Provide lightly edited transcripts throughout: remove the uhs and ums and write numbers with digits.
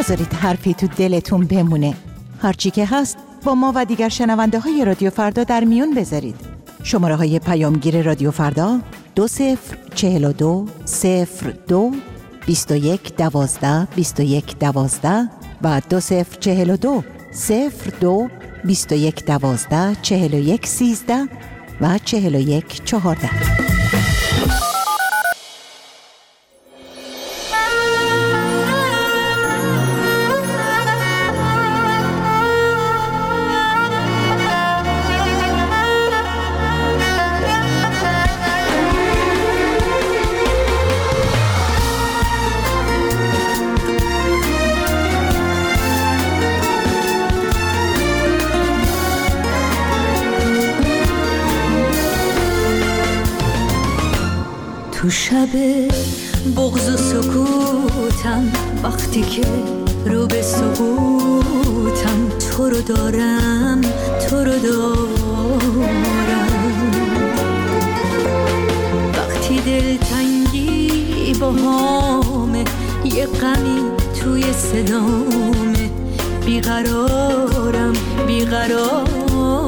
نذارید حرفی تو دلتون بمونه. هرچی که هست با ما و دیگر شنونده های رادیو فردا در میون بذارید. شماره های پیامگیر رادیو فردا 2042 02 21 12 21 12 و 2042 02 21 12 41 13 و 41 14. تو شب بغض و سکوتم، وقتی که رو به سقوطم، تو رو دارم تو رو دارم. وقتی دلتنگی با هامه، یه غمی توی صدامه، بیقرارم بیقرارم.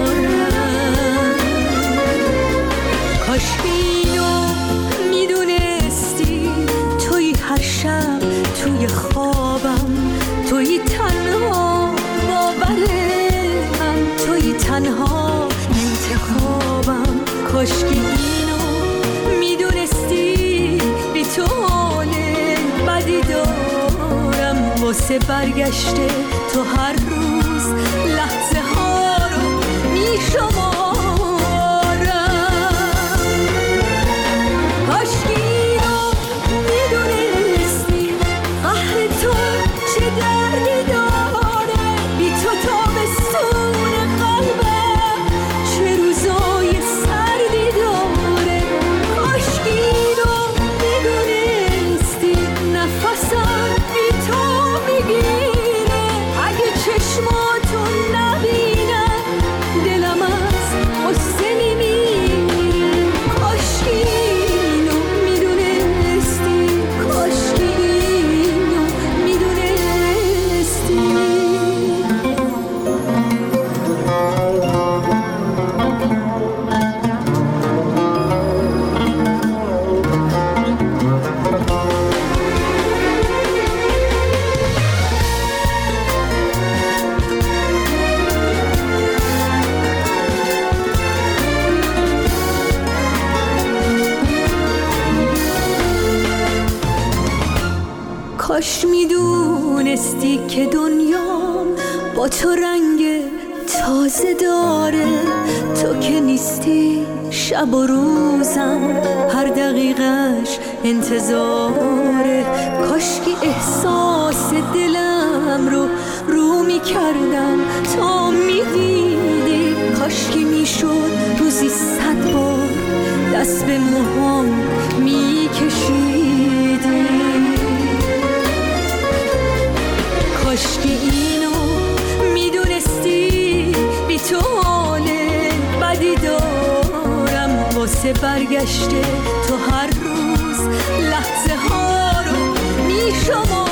کاش هر شب توی خوابم، توی تنها باورم، توی تنها انتخابم. کاشکی اینو میدونستی، بی تو حال بدی دارم. واسه برگشته تو هر روز لحظه ها رو میشمارم. کاشکی کاش میدونستی که دنیام با تو رنگ تازه داره. تو که نیستی شب و روزم هر دقیقش انتظاره. کاش که احساس دلم رو میکردم تا میدیدی. کاش که میشد روزی 100 بار دست به موهام میکشیدی. کاشکی اینو میدونستی، بی تو حال بدی دارم. واسه برگشته تو هر روز لحظه ها رو میشمارم.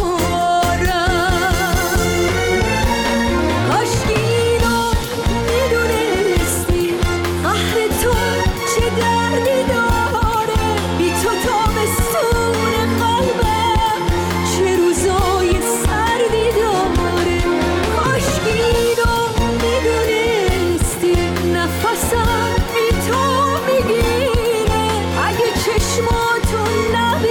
کاشکی اینو میدونستی، قهر تو چه دردی داره. بی تو تابستون قلبم چه روزای سردی داره. کاشکی اینو میدونستی، نفسم بی تو میگیره. اگه چشماتو نبینم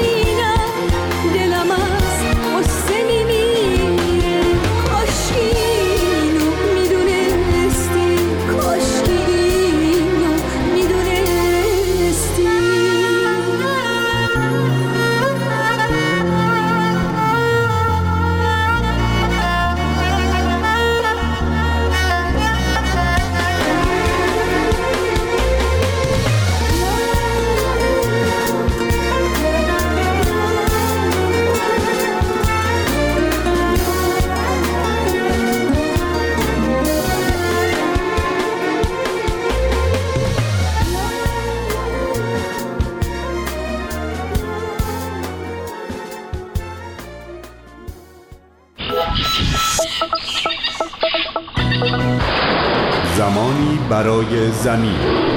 برای زمین.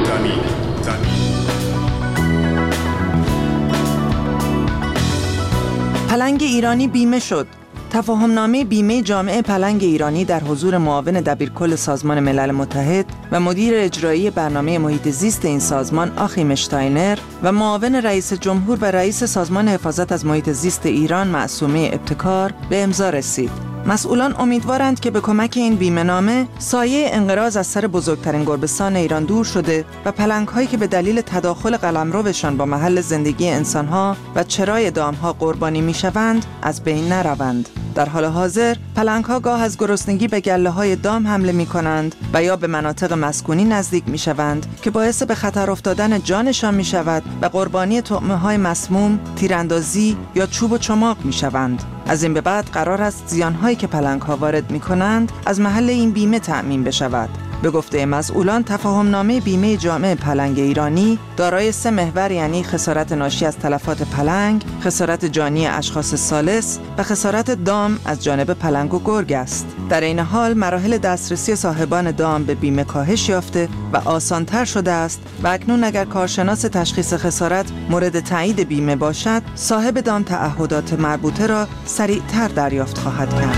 پلنگ ایرانی بیمه شد. تفاهمنامه بیمه جامعه پلنگ ایرانی در حضور معاون دبیرکل سازمان ملل متحد و مدیر اجرایی برنامه محیط زیست این سازمان آخیم اشتاینر و معاون رئیس جمهور و رئیس سازمان حفاظت از محیط زیست ایران معصومه ابتکار به امضا رسید. مسئولان امیدوارند که به کمک این بیمه‌نامه سایه انقراض از سر بزرگترین گربه‌سان ایران دور شده و پلنگ‌هایی که به دلیل تداخل قلمروشان با محل زندگی انسان‌ها و چرای دام‌ها قربانی می‌شوند از بین نروند. در حال حاضر پلنگ‌ها گاه از گرسنگی به گله‌های دام حمله می‌کنند و یا به مناطق مسکونی نزدیک می‌شوند که باعث به خطر افتادن جانشان می‌شود و قربانی طعمه‌های مسموم، تیراندازی یا چوب و چماق می‌شوند. از این به بعد قرار است زیان‌هایی که پلنگ‌ها وارد می‌کنند از محل این بیمه تأمین بشود. به گفته مسئولان تفاهمنامه بیمه جامعه پلنگ ایرانی دارای 3 محور یعنی خسارت ناشی از تلفات پلنگ، خسارت جانی اشخاص ثالث و خسارت دام از جانب پلنگ و گرگ است. در این حال مراحل دسترسی صاحبان دام به بیمه کاهش یافته و آسان‌تر شده است و اکنون اگر کارشناس تشخیص خسارت مورد تایید بیمه باشد، صاحب دام تعهدات مربوطه را سریعتر دریافت خواهد کرد.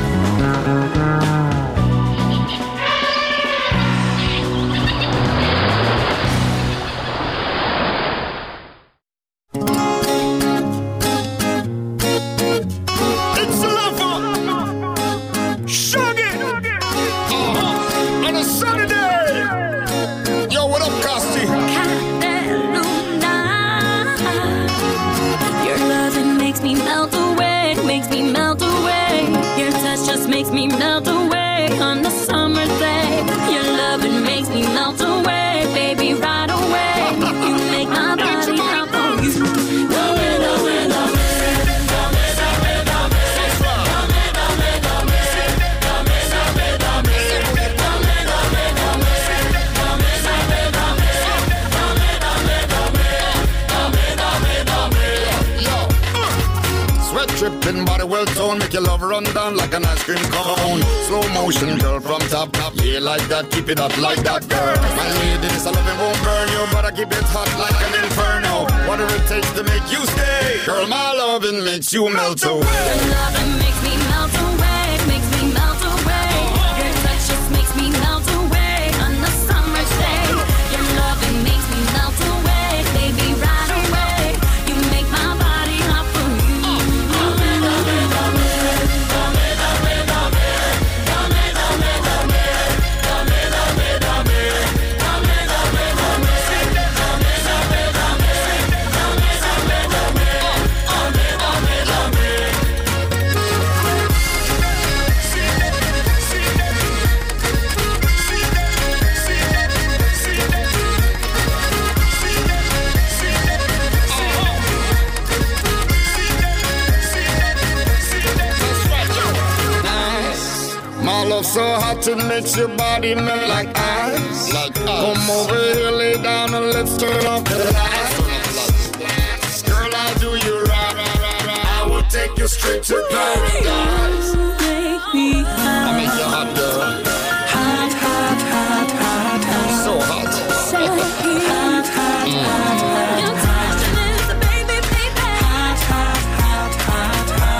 Tripping body well toned, make your love run down like an ice cream cone. Slow motion, girl, from top, yeah, like that, keep it up like that, girl. My lady, this I love it won't burn you, but I keep it hot like an inferno. Whatever it takes to make you stay, girl, my loving makes you melt away. Your loving makes me melt away, makes me melt away. Your touch just makes me melt away on the summer's day. Your loving makes me melt away, baby, right away. You make my body hot for you. So hot it makes your body melt like ice. Come over here, lay down and let's turn off the lights. Girl, I'll do you right. I will take you straight to paradise. Make me hot. I make you hot, girl. Hot, hot, hot, hot, hot. So hot. So hot, hot, hot, hot. Your touch is a baby, baby. Hot, hot, hot, hot, hot.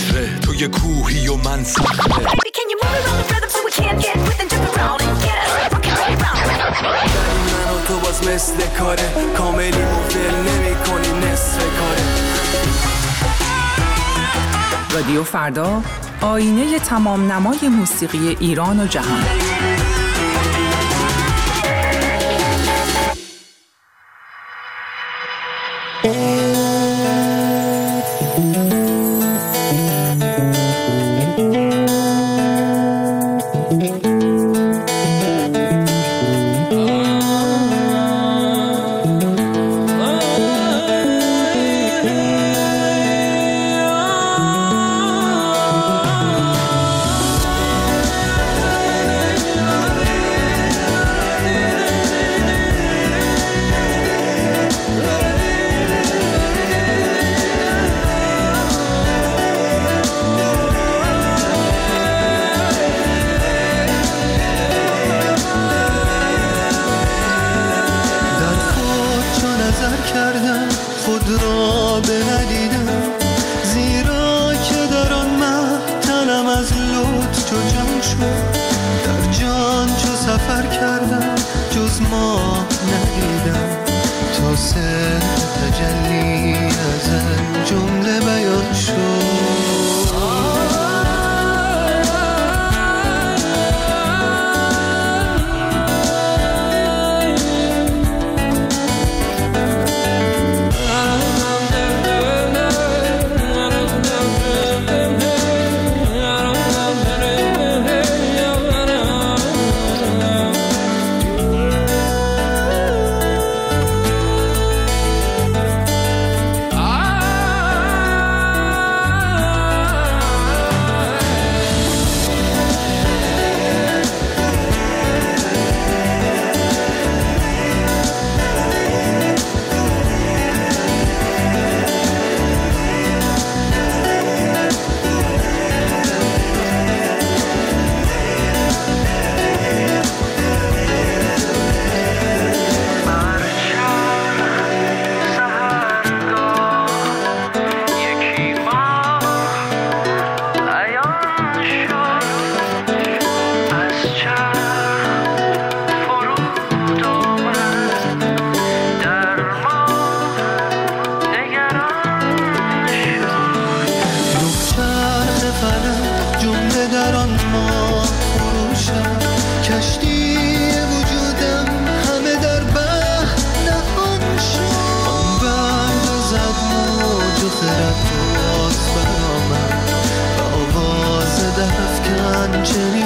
صخره، تو یه کوهی و من صخره. Baby, can you move around the rhythm so we can't get with and jump around and get us rockin' around? من و تو باز مثل کاره، کاملی مفل نمی کنی نصف کاره. رادیو فردا، آینه تمام نمای موسیقی ایران و جهان. خرد باز برامد و آواز دفکن چنین